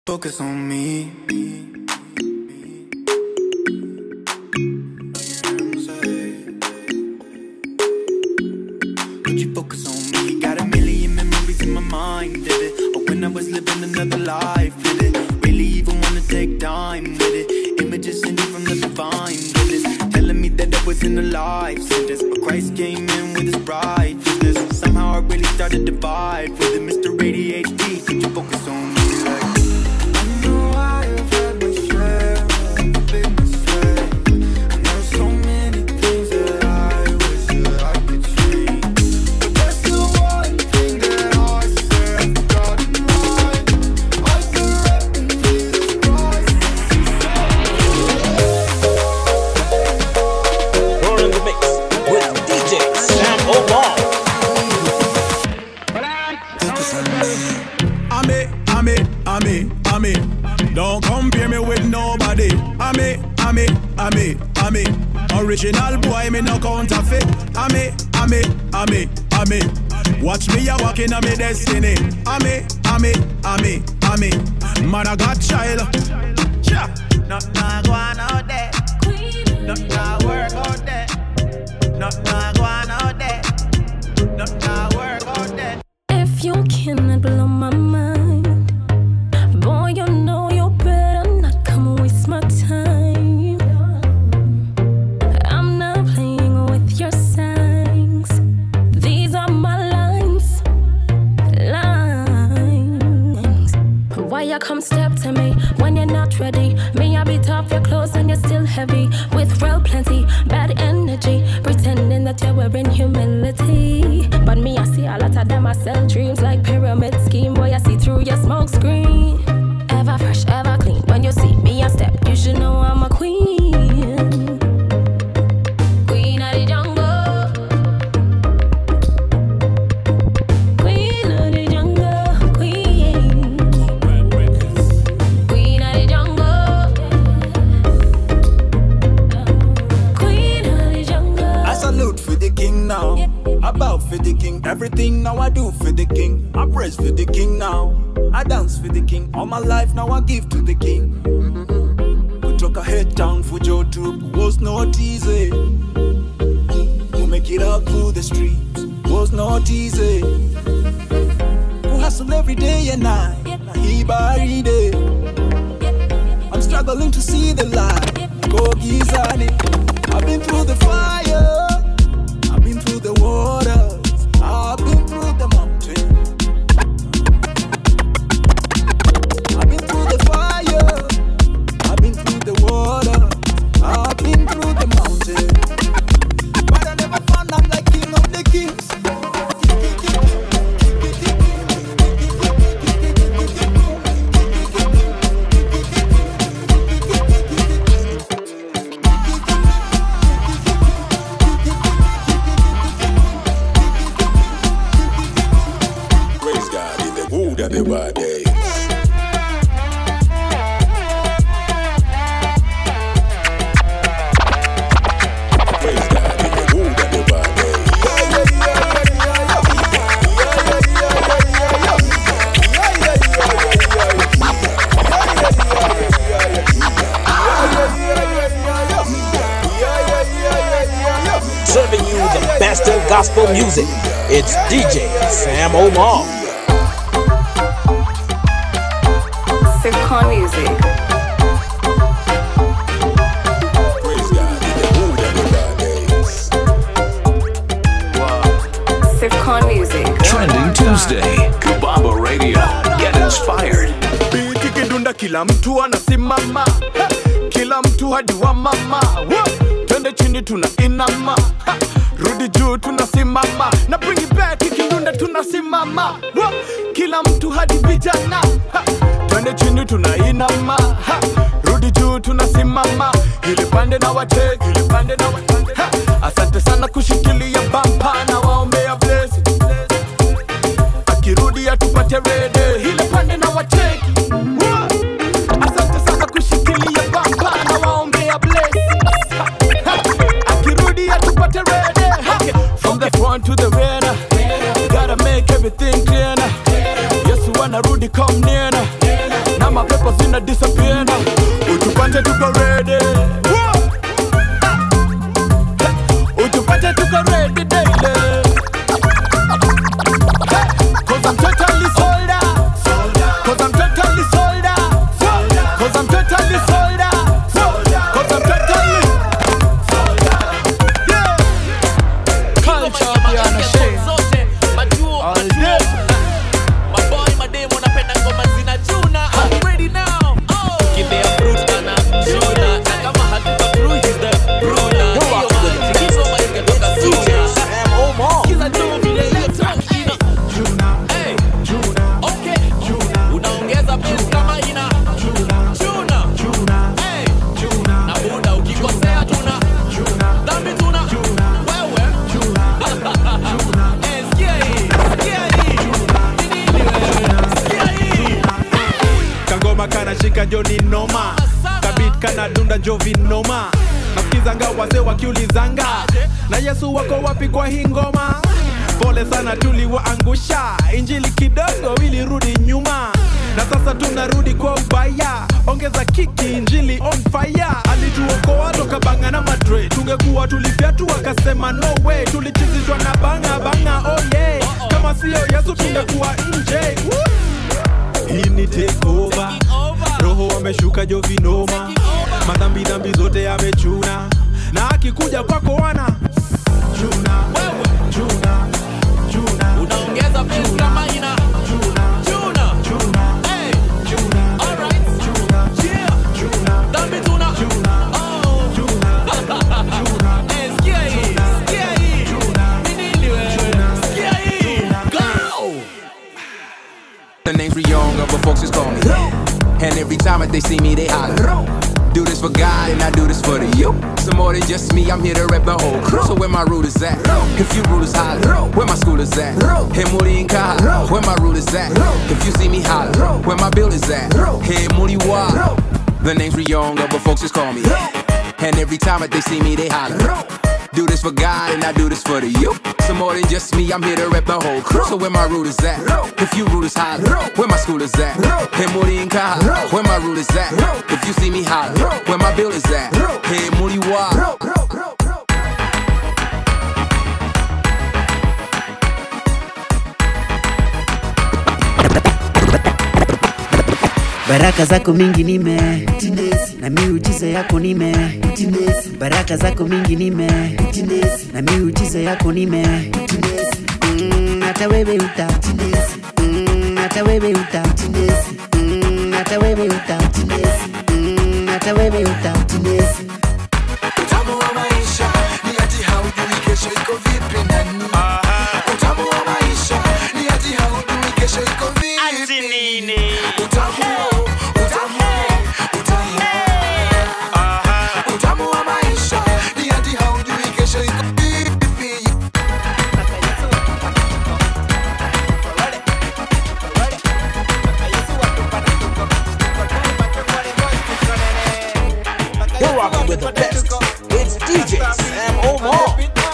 focus on me. Would you focus on me? Got a million memories in my mind, did it? Or when I was living another life, did it? Really even wanna take time with it? Images sent from the divine, with this telling me that I was in a life sentence, but Christ came in with his righteousness. Somehow I really started to vibe with it. Mr. ADHD, could you focus on me? Like, I know I have had my share of big mistakes, and there's so many things that I wish that I could change. But there's still one thing that I said I've gotten right. I believe in Jesus Christ. You're in the mix with DJ Sam Omar. I'm it. Don't compare me with nobody. I'm it. Original boy, me no counterfeit. I'm it. Watch me a walking on me destiny. I'm it. Man, I got child. Nothing I go on out there. Nothing I work out there. Nothing I go on out there. Nothing I work out there. If you cannot blow my mind, boy, you know you better not come waste my time. I'm not playing with your signs. These are my lines. Why you come step to me when you're not ready? Me, I beat off your clothes and you're still heavy. With real plenty bad energy, pretending that you're wearing humility. But me, I see a lot of them, I sell dreams like pyramid scheme. Boy, I see through your smoke screen. Ever fresh, ever clean. When you see me a step, you should know I'm a queen. Queen of the jungle. Queen of the jungle. Queen. Queen of the jungle. Queen of the jungle. I salute for the king now. I bow for the king. Everything now I do for the king. I praise for the king now. I dance for the king. All my life now I give to the king. We took a head down for Joe Troop. Was not easy. We make it up through the streets. Was not easy. We hustle every day and night. He by day. I'm struggling to see the light. Go Gizani. I've been through the fire. I've been through the waters. I've been through the mountain. I've been through the fire. I've been through the water. I've been through the mountain. But I never found I'm like king of the kings. Praise God in the mood of the body. Praise God in the mood of the body. Serving you the best in gospel music. It's DJ Sam Omar. Sifcon Music. Praise God in the mood of the body. Sifcon Music. Trending Tuesday, Kababa Radio. Get inspired. Biki kidunda kila mtu anasimama. Kila mtu hadi wa mama. Twende chini tuna inama. Rudi juu tunasimama. Na bring it back kidunda tunasimama. Kila mtu hadi vijana. Twende chini tuna inama. Rudi juu tunasimama. Hili pande na wateke. Asante sana kushikilia bampa na waombea blessing. Akirudi atupate rede. Hili pande na wateke. Asante sana kushikilia bampa na waombea blessing. Akirudi atupate rede. From the front to the rear. Gotta make everything clear. Yesu anarudi come near. Na mapepo disappear now. Utupate tuko ready. Utupate tuko ready daily. Cause I'm totally sold out. Cause I'm totally sold out. Cause I'm totally sold out. Cause I'm totally culture beyond a shame. All day. My boy, my day, wanna penda ngoma zina Juna. I'm ready now. Oh, give me a fruit and a Juna. Kama hatupa fruit is the Bruna. Hiyo man, chikizo ma ingetoka Juna. Sam Omar. Kiza tu vile hiyo track ina Juna. Hey, Juna. okay. Juna. Unaongeza bass kama ina Juna. Juna. Juna. Hey, Juna. na muda ukikosea tuna Juna. dhambi tuna wewe. Eh, sikia hii. Nini wewe? Sikia hii. Kangoma kana shika joni noma. Kabit kana dunda jovi noma. Nasikizanga wazee wakiulizanga na Yesu wako wapi kwa hii ngoma. Pole sana tuliwaangusha, injili kidogo ilirudi nyuma, na sasa tunarudi kwa ubaya. Ongeza kiki, injili on fire. Alituokoa toka banga na madre, tungekuwa tulifyatu akasema no way. Tulichizishwa na banga oh yeah. Kama sio Yesu tungekuwa nje. Hii ni take over. Roho ameshuka jovinoma. Madhambi zote yamechuna, na akikuja kwako wana Juna. Juna. Juna. Unaongeza bass kama ina Juna. Hey, alright. Yeah. Dhambi tuna oh. Eh, sikia hii. Nini wewe? Sikia hii. Go. The name's Riyonga, but folks just call me. And every time that they see me, they holler. Do this for God and I do this for the you. Some more than just me, I'm here to rep the whole crew. So where my root is at? If you root is holler, where my school is at? Hey, Moody and Kaha, where my root is at? If you see me holler, where my bill is at? Hey, Moody Wa. The name's Riyonga, but folks just call me. And every time that they see me, they holler. Do this for God and I do this for the you. Some more than just me, I'm here to rep the whole crew. So where my root is at? If you root is holler, where my school is at? Hey, Moody and Kaha, where my root is at? If you see me holler, where my bill is at? Hey, Moody Wa. Baraka zako mingi nime na miujiza yako nime. Baraka zako mingi nime na miujiza yako nime. Hata wewe uta hata wewe uta hata wewe uta hata wewe uta. Utamu wa maisha ni ati haujui kesho iko vipi nani. Utamu wa maisha ni ati haujui kesho iko vipi. Ati nini? Utamu wa maisha ni ati haujui kesho iko vipi. You're rocking with the best. It's DJ Sam Omar.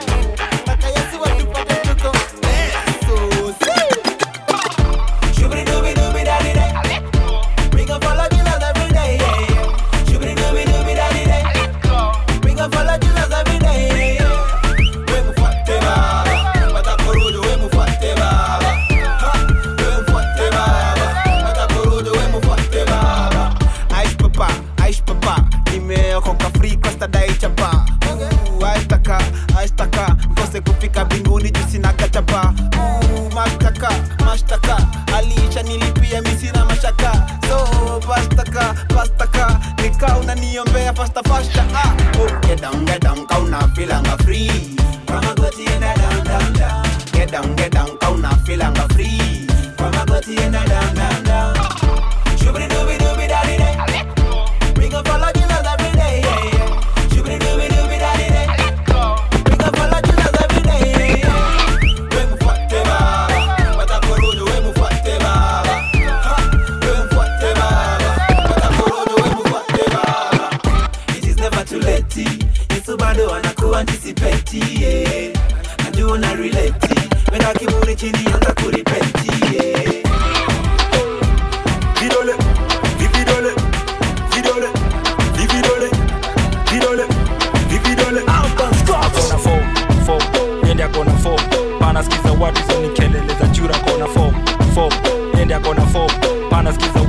Mashtaka alisha nilipia misina mashaka. So pastaka nika unaniombea fasta. Oh, get down kauna feelanga free. Kama goti enda down. Get down kauna feelanga free. Kama goti enda down. Shubri dubi daddy day. We gon' follow Jesus every day. Shubri dubi daddy day. We gon' follow Jesus every day. Bado anakuanticipate, yeah. Najua na relate. Weka kiburi chini anza kurepeti, yeah. Vidole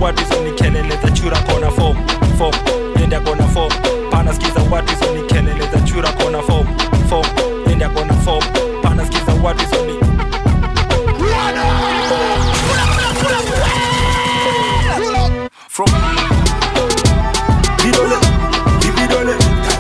watu hizo ni kelele za chura kona form nenda kona form pana skiza watu hizo ni kelele za chura kona form nenda kona form pana skiza watu hizo ni from vidole dividole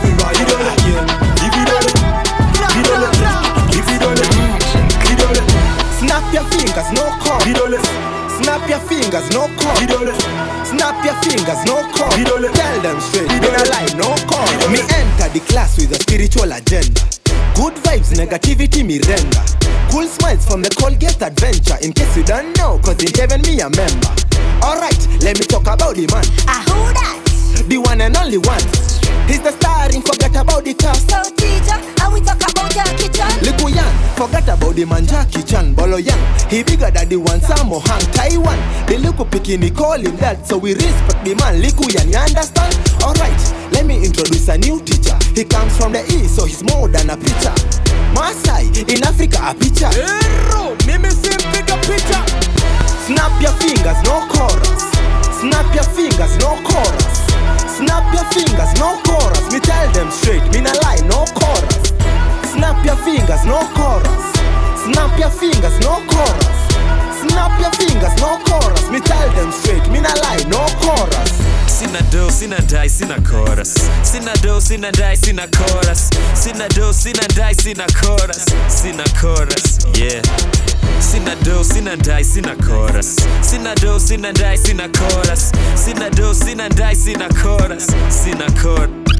snap your fingers no call snap your fingers no call snap your fingers no call tell them straight been a lie no call me enter the class with a spiritual agenda good vibes negativity me render cool smiles from the Colgate adventure in case you don't know cause in heaven me a member alright let me talk about the man who that the one and only one he's the starring forget about the cast so teacher how we talk about Jackie Chan Likuyan forget about the man Jackie Chan Boloyan he bigger than the one Sammo Hang Taiwan the Liku Pikini call him that so we respect the man Likuyan you understand alright let me introduce a new teacher he comes from the east so he's more than a preacher Masai in Africa a picture Hero mimi simpiga picha snap your fingers no chorus snap your fingers no chorus snap your fingers no chorus me tell them straight me na lie no chorus snap your fingers no chorus snap your fingers no chorus snap your fingers no chorus me tell them straight me na lie no chorus Sina do, sina die, sina chorus. Sina do, sina die, sina chorus. Sina do, sina die, sina chorus. Sina chorus, yeah. Sina do, sina die, sina chorus. Sina do, sina die, sina chorus. Sina do, sina die, sina chorus. Sina chorus.